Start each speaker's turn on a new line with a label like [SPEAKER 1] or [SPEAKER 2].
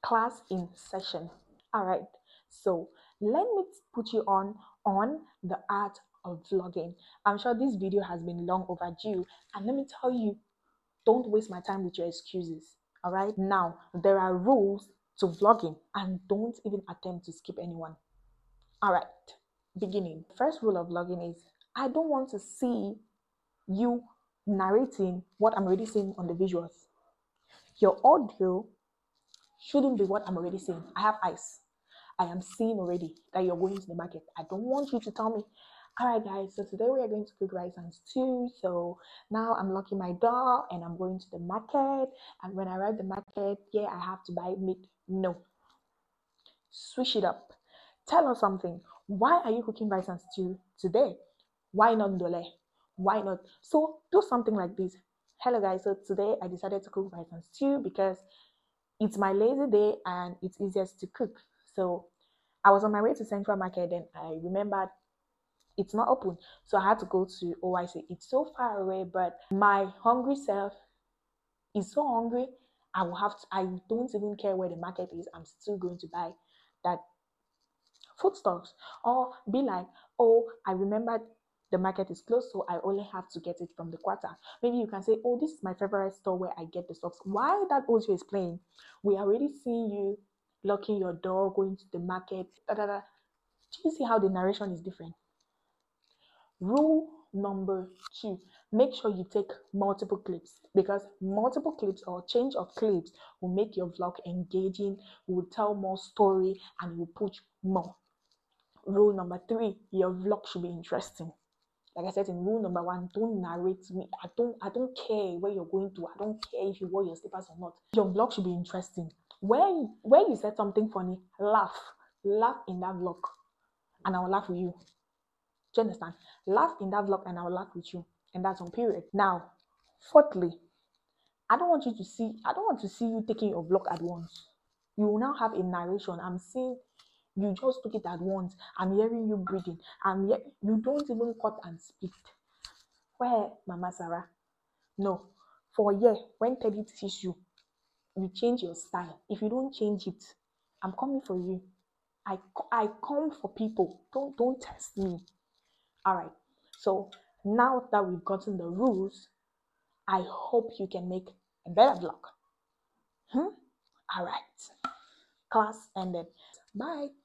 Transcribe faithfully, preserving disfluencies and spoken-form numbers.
[SPEAKER 1] Class in session. All right, so let me put you on on the art of vlogging. I'm sure this video has been long overdue, and let me tell you, don't waste my time with your excuses. All right, now there are rules to vlogging, and don't even attempt to skip anyone. All right, beginning. First rule of vlogging is I don't want to see you narrating what I'm already seeing on the visuals. Your audio shouldn't be what I'm already seeing. I have eyes. I am seeing already that you're going to the market. I don't want you to tell me, all right, guys, so today we are going to cook rice and stew. So now I'm locking my door and I'm going to the market. And when I arrive at the market, yeah, I have to buy meat. No. Switch it up. Tell us something. Why are you cooking rice and stew today? Why not dole? Why not? So do something like this. Hello, guys. So today I decided to cook rice and stew because it's my lazy day and it's easiest to cook. So I was on my way to Central Market and I remembered it's not open. So I had to go to O I C. It's so far away, but my hungry self is so hungry. I will have to, I don't even care where the market is. I'm still going to buy that foodstuffs. Or be like, oh, I remembered the market is closed, so I only have to get it from the quarter. Maybe you can say, oh, this is my favorite store where I get the stocks. While that audio is playing, we are already seeing you locking your door, going to the market. Da, da, da. Do you see how the narration is different? Rule number two, make sure you take multiple clips, because multiple clips or change of clips will make your vlog engaging, will tell more story, and will push more. Rule number three, your vlog should be interesting. Like I said in rule number one, don't narrate me. I don't I don't care where you're going to. I don't care if you wear your slippers or not. Your vlog should be interesting. When when you said something funny, laugh. Laugh in that vlog. And I will laugh with you. Do you understand? Laugh in that vlog and I will laugh with you. And that's on period. Now, fourthly, I don't want you to see, I don't want to see you taking your vlog at once. You will now have a narration. I'm seeing you just took it at once. I'm hearing you breathing. I'm he- you don't even cut and spit. Where, Mama Sarah? No. For a year, when Teddy sees you, you change your style. If you don't change it, I'm coming for you. I, I come for people. Don't don't test me. All right. So now that we've gotten the rules, I hope you can make a better vlog. Hmm? All right. Class ended. Bye.